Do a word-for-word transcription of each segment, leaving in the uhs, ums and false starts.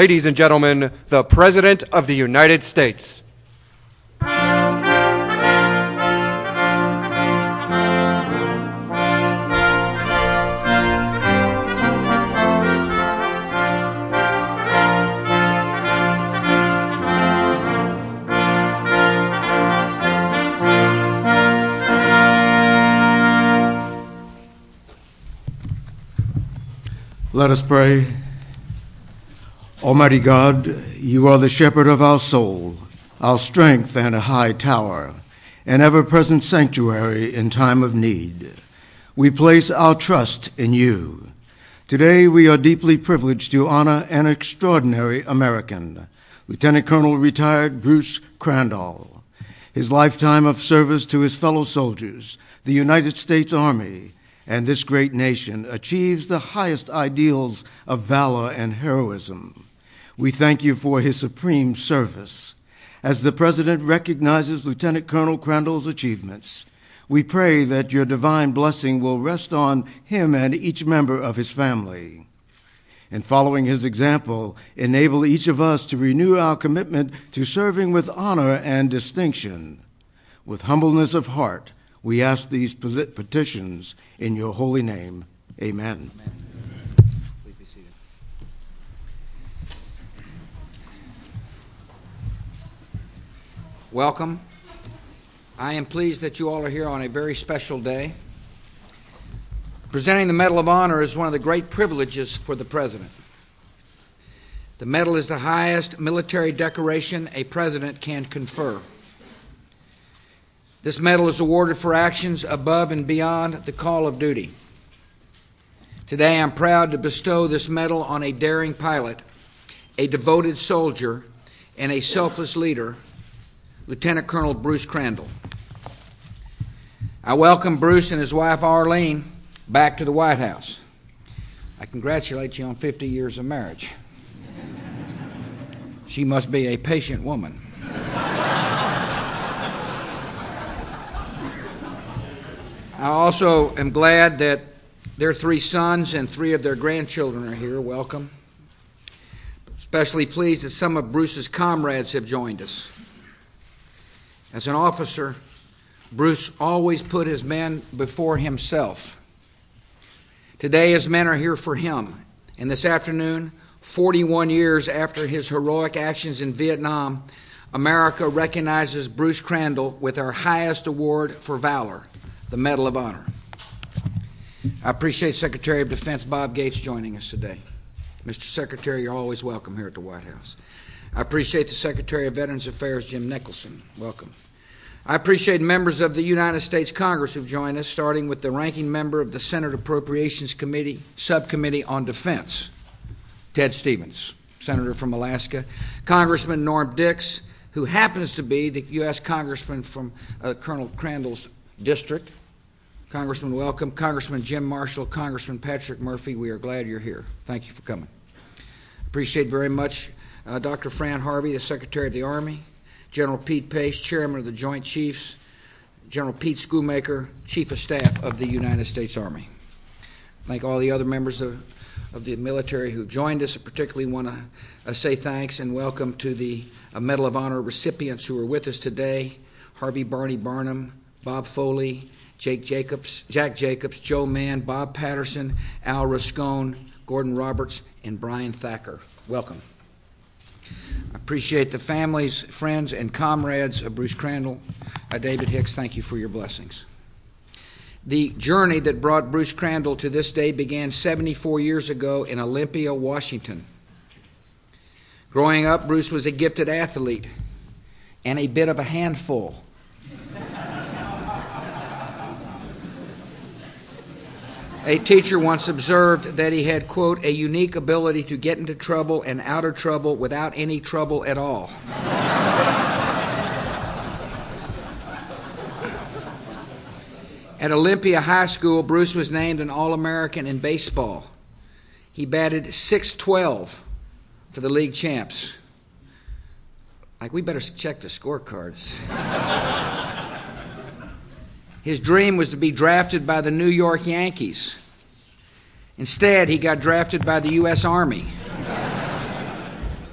ladies and gentlemen, the President of the United States. Let us pray. Almighty God, you are the shepherd of our soul, our strength and a high tower, an ever-present sanctuary in time of need. We place our trust in you. Today we are deeply privileged to honor an extraordinary American, Lieutenant Colonel retired Bruce Crandall. His lifetime of service to his fellow soldiers, the United States Army, and this great nation achieves the highest ideals of valor and heroism. We thank you for his supreme service. As the President recognizes Lieutenant Colonel Crandall's achievements, we pray that your divine blessing will rest on him and each member of his family. And following his example, enable each of us to renew our commitment to serving with honor and distinction. With humbleness of heart, we ask these petitions in your holy name. Amen. Amen. Please be seated. Welcome. I am pleased that you all are here on a very special day. Presenting the Medal of Honor is one of the great privileges for the President. The medal is the highest military decoration a president can confer. This medal is awarded for actions above and beyond the call of duty. Today, I'm proud to bestow this medal on a daring pilot, a devoted soldier, and a selfless leader, Lieutenant Colonel Bruce Crandall. I welcome Bruce and his wife, Arlene, back to the White House. I congratulate you on fifty years of marriage. She must be a patient woman. I also am glad that their three sons and three of their grandchildren are here. Welcome. Especially pleased that some of Bruce's comrades have joined us. As an officer, Bruce always put his men before himself. Today, his men are here for him. And this afternoon, forty-one years after his heroic actions in Vietnam, America recognizes Bruce Crandall with our highest award for valor, the Medal of Honor. I appreciate Secretary of Defense Bob Gates joining us today. Mister Secretary, you're always welcome here at the White House. I appreciate the Secretary of Veterans Affairs, Jim Nicholson. Welcome. I appreciate members of the United States Congress who've joined us, starting with the ranking member of the Senate Appropriations Committee, Subcommittee on Defense, Ted Stevens, Senator from Alaska, Congressman Norm Dix, who happens to be the U S Congressman from uh, Colonel Crandall's district. Congressman, welcome. Congressman Jim Marshall, Congressman Patrick Murphy, we are glad you're here. Thank you for coming. Appreciate very much uh, Doctor Fran Harvey, the Secretary of the Army, General Pete Pace, Chairman of the Joint Chiefs, General Pete Schoolmaker, Chief of Staff of the United States Army. Thank all the other members of, of the military who joined us. I particularly want to uh, say thanks and welcome to the uh, Medal of Honor recipients who are with us today: Harvey Barney Barnum, Bob Foley, Jake Jacobs, Jack Jacobs, Joe Mann, Bob Patterson, Al Rascone, Gordon Roberts, and Brian Thacker. Welcome. I appreciate the families, friends, and comrades of Bruce Crandall. Uh, David Hicks, thank you for your blessings. The journey that brought Bruce Crandall to this day began seventy-four years ago in Olympia, Washington. Growing up, Bruce was a gifted athlete and a bit of a handful. A teacher once observed that he had, quote, a unique ability to get into trouble and out of trouble without any trouble at all. At Olympia High School, Bruce was named an All-American in baseball. He batted six twelve for the league champs. Like, we better check the scorecards. His dream was to be drafted by the New York Yankees. Instead, he got drafted by the U S Army.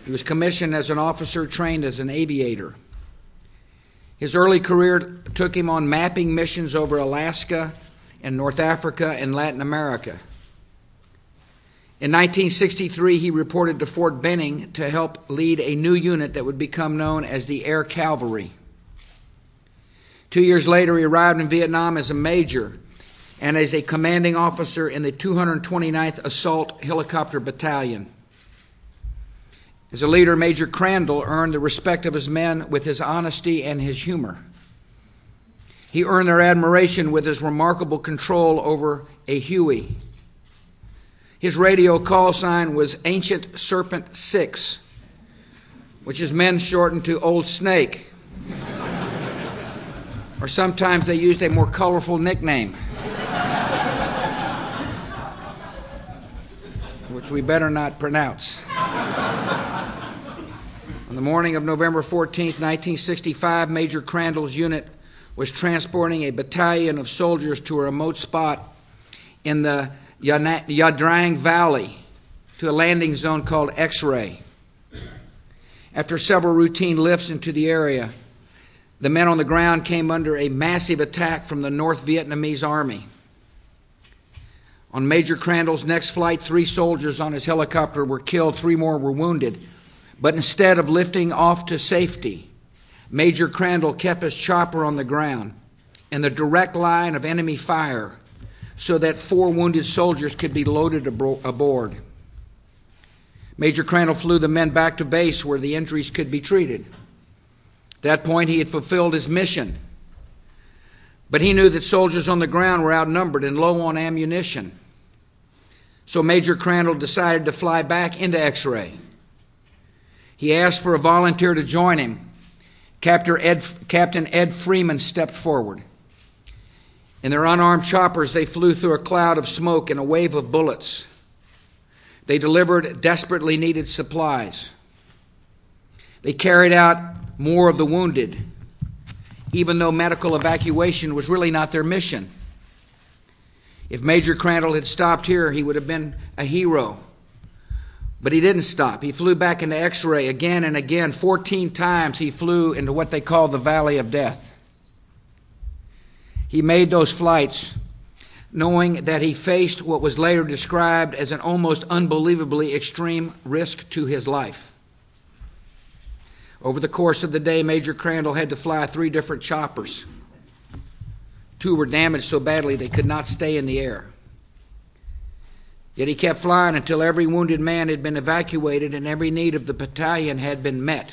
He was commissioned as an officer, trained as an aviator. His early career took him on mapping missions over Alaska and North Africa and Latin America. In nineteen sixty-three, he reported to Fort Benning to help lead a new unit that would become known as the Air Cavalry. Two years later, he arrived in Vietnam as a major and as a commanding officer in the two hundred twenty-ninth Assault Helicopter Battalion. As a leader, Major Crandall earned the respect of his men with his honesty and his humor. He earned their admiration with his remarkable control over a Huey. His radio call sign was Ancient Serpent Six, which his men shortened to Old Snake. Or sometimes they used a more colorful nickname, which we better not pronounce. On the morning of November fourteenth, nineteen sixty-five, Major Crandall's unit was transporting a battalion of soldiers to a remote spot in the Nha Drang Valley to a landing zone called X-Ray. After several routine lifts into the area, the men on the ground came under a massive attack from the North Vietnamese Army. On Major Crandall's next flight, three soldiers on his helicopter were killed, three more were wounded. But instead of lifting off to safety, Major Crandall kept his chopper on the ground in the direct line of enemy fire so that four wounded soldiers could be loaded abo- aboard. Major Crandall flew the men back to base where the injuries could be treated. At that point, he had fulfilled his mission. But he knew that soldiers on the ground were outnumbered and low on ammunition. So Major Crandall decided to fly back into X-Ray. He asked for a volunteer to join him. Captain Ed, Captain Ed Freeman stepped forward. In their unarmed choppers, they flew through a cloud of smoke and a wave of bullets. They delivered desperately needed supplies. They carried out more of the wounded, even though medical evacuation was really not their mission. If Major Crandall had stopped here, he would have been a hero. But he didn't stop. He flew back into X-Ray again and again. Fourteen times he flew into what they call the Valley of Death. He made those flights knowing that he faced what was later described as an almost unbelievably extreme risk to his life. Over the course of the day, Major Crandall had to fly three different choppers. Two were damaged so badly they could not stay in the air. Yet he kept flying until every wounded man had been evacuated and every need of the battalion had been met.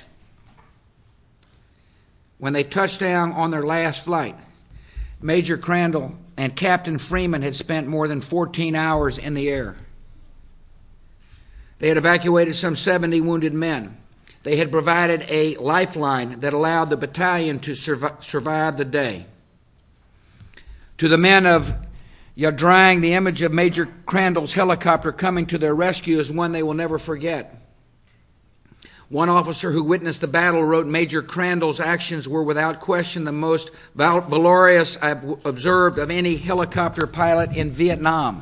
When they touched down on their last flight, Major Crandall and Captain Freeman had spent more than fourteen hours in the air. They had evacuated some seventy wounded men. They had provided a lifeline that allowed the battalion to survive, survive the day. To the men of Nha Drang, the image of Major Crandall's helicopter coming to their rescue is one they will never forget. One officer who witnessed the battle wrote, Major Crandall's actions were without question the most valorous I've observed of any helicopter pilot in Vietnam.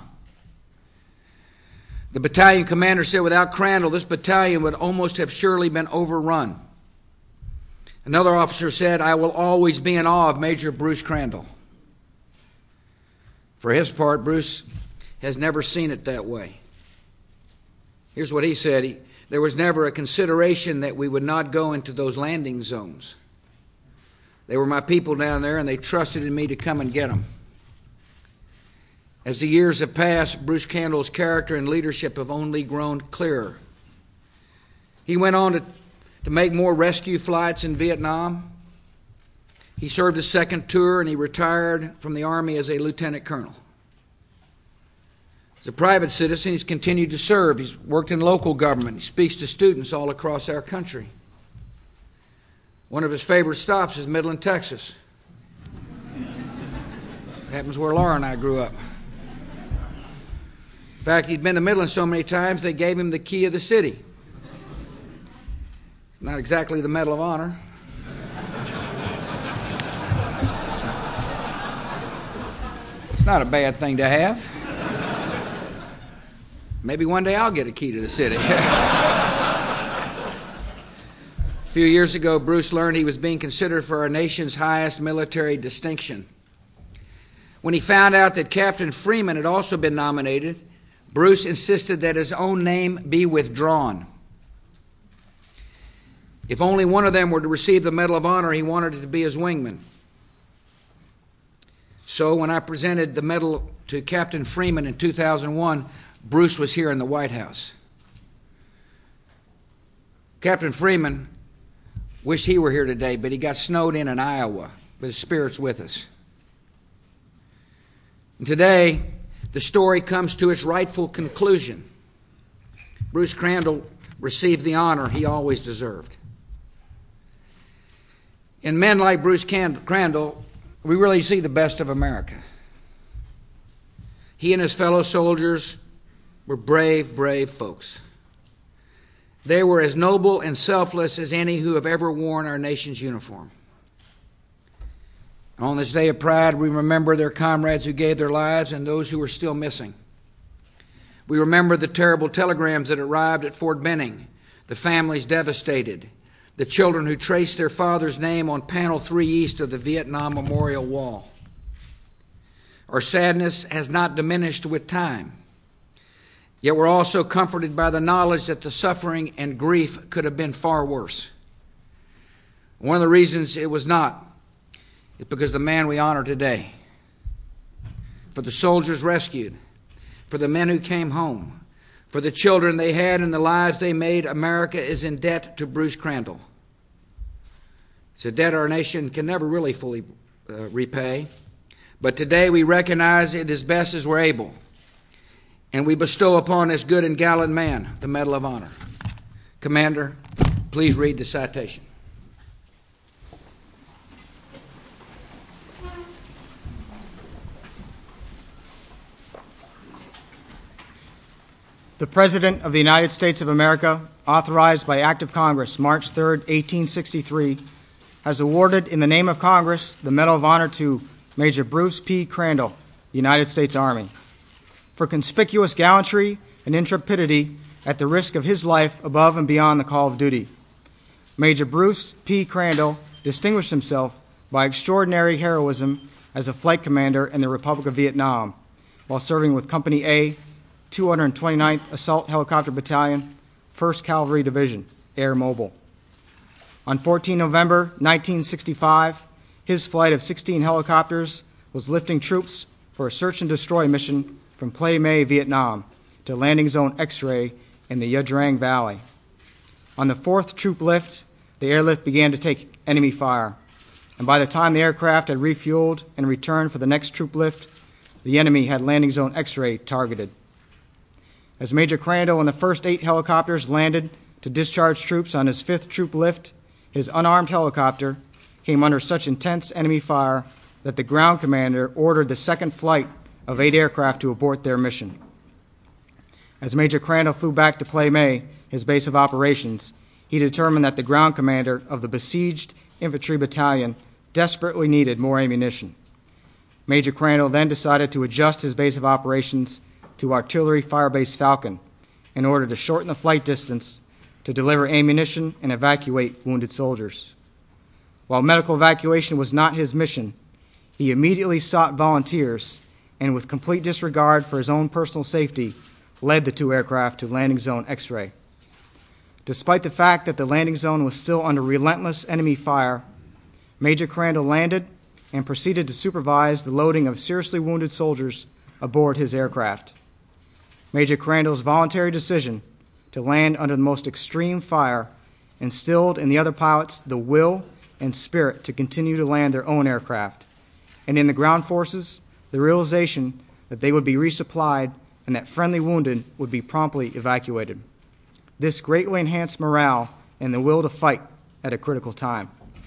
The battalion commander said, without Crandall, this battalion would almost have surely been overrun. Another officer said, I will always be in awe of Major Bruce Crandall. For his part, Bruce has never seen it that way. Here's what he said. He, there was never a consideration that we would not go into those landing zones. They were my people down there, and they trusted in me to come and get them. As the years have passed, Bruce Crandall's character and leadership have only grown clearer. He went on to, to make more rescue flights in Vietnam. He served a second tour, and he retired from the Army as a lieutenant colonel. As a private citizen, he's continued to serve. He's worked in local government. He speaks to students all across our country. One of his favorite stops is Midland, Texas. Happens where Laura and I grew up. In fact, he'd been to Midland so many times, they gave him the key of the city. It's not exactly the Medal of Honor. It's not a bad thing to have. Maybe one day I'll get a key to the city. few years ago, Bruce learned he was being considered for our nation's highest military distinction. When he found out that Captain Freeman had also been nominated, Bruce insisted that his own name be withdrawn. If only one of them were to receive the Medal of Honor, he wanted it to be his wingman. So when I presented the medal to Captain Freeman in two thousand one, Bruce was here in the White House. Captain Freeman wished he were here today, but he got snowed in in Iowa, but his spirit's with us. And today, the story comes to its rightful conclusion. Bruce Crandall received the honor he always deserved. In men like Bruce Crandall, we really see the best of America. He and his fellow soldiers were brave, brave folks. They were as noble and selfless as any who have ever worn our nation's uniform. On this day of pride, we remember their comrades who gave their lives and those who are still missing. We remember the terrible telegrams that arrived at Fort Benning, the families devastated, the children who traced their father's name on panel three east of the Vietnam Memorial Wall. Our sadness has not diminished with time. Yet we're also comforted by the knowledge that the suffering and grief could have been far worse. One of the reasons it was not is because the man we honor today, for the soldiers rescued, for the men who came home, for the children they had and the lives they made, America is in debt to Bruce Crandall. It's a debt our nation can never really fully uh, repay, but today we recognize it as best as we're able. And we bestow upon this good and gallant man the Medal of Honor. Commander, please read the citation. The President of the United States of America, authorized by Act of Congress, March third, eighteen sixty-three, has awarded in the name of Congress the Medal of Honor to Major Bruce P. Crandall, United States Army, for conspicuous gallantry and intrepidity at the risk of his life above and beyond the call of duty. Major Bruce P. Crandall distinguished himself by extraordinary heroism as a flight commander in the Republic of Vietnam while serving with Company A, two hundred twenty-ninth Assault Helicopter Battalion, first Cavalry Division, Air Mobile. On the fourteenth of November nineteen sixty-five, his flight of sixteen helicopters was lifting troops for a search and destroy mission from Plai Mae, Vietnam, to Landing Zone X-Ray in the Ia Drang Valley. On the fourth troop lift, the airlift began to take enemy fire, and by the time the aircraft had refueled and returned for the next troop lift, the enemy had Landing Zone X-Ray targeted. As Major Crandall and the first eight helicopters landed to discharge troops on his fifth troop lift, his unarmed helicopter came under such intense enemy fire that the ground commander ordered the second flight of eight aircraft to abort their mission. As Major Crandall flew back to Plai Mae, his base of operations, he determined that the ground commander of the besieged infantry battalion desperately needed more ammunition. Major Crandall then decided to adjust his base of operations to Artillery Fire Base Falcon in order to shorten the flight distance to deliver ammunition and evacuate wounded soldiers. While medical evacuation was not his mission, he immediately sought volunteers and, with complete disregard for his own personal safety, led the two aircraft to Landing Zone X-Ray. Despite the fact that the landing zone was still under relentless enemy fire, Major Crandall landed and proceeded to supervise the loading of seriously wounded soldiers aboard his aircraft. Major Crandall's voluntary decision to land under the most extreme fire instilled in the other pilots the will and spirit to continue to land their own aircraft, and in the ground forces, the realization that they would be resupplied and that friendly wounded would be promptly evacuated. This greatly enhanced morale and the will to fight at a critical time.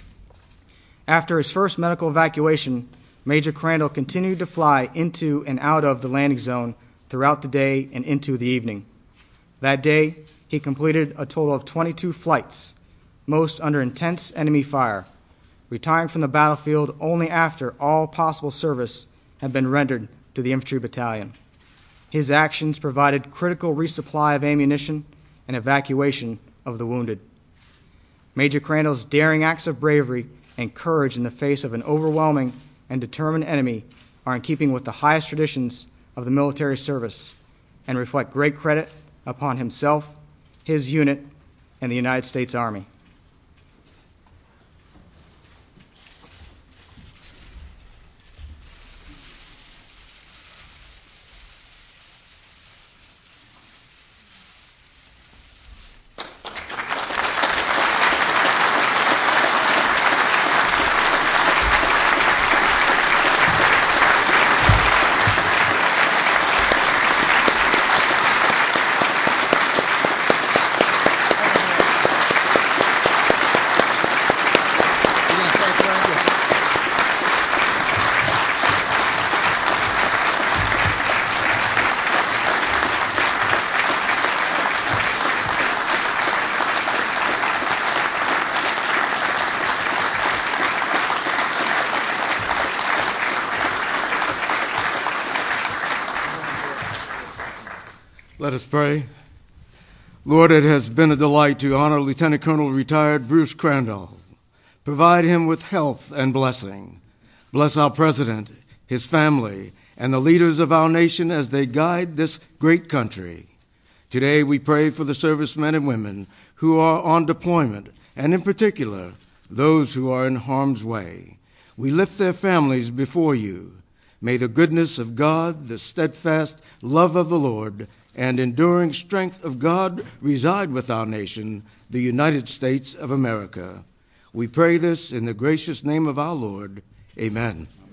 After his first medical evacuation, Major Crandall continued to fly into and out of the landing zone throughout the day and into the evening. That day, he completed a total of twenty-two flights, most under intense enemy fire, retiring from the battlefield only after all possible service had been rendered to the infantry battalion. His actions provided critical resupply of ammunition and evacuation of the wounded. Major Crandall's daring acts of bravery and courage in the face of an overwhelming and determined enemy are in keeping with the highest traditions of the military service and reflect great credit upon himself, his unit, and the United States Army. Let us pray. Lord, it has been a delight to honor Lieutenant Colonel retired Bruce Crandall. Provide him with health and blessing. Bless our president, his family, and the leaders of our nation as they guide this great country. Today we pray for the servicemen and women who are on deployment, and in particular, those who are in harm's way. We lift their families before you. May the goodness of God, the steadfast love of the Lord, and enduring strength of God reside with our nation, the United States of America. We pray this in the gracious name of our Lord. Amen.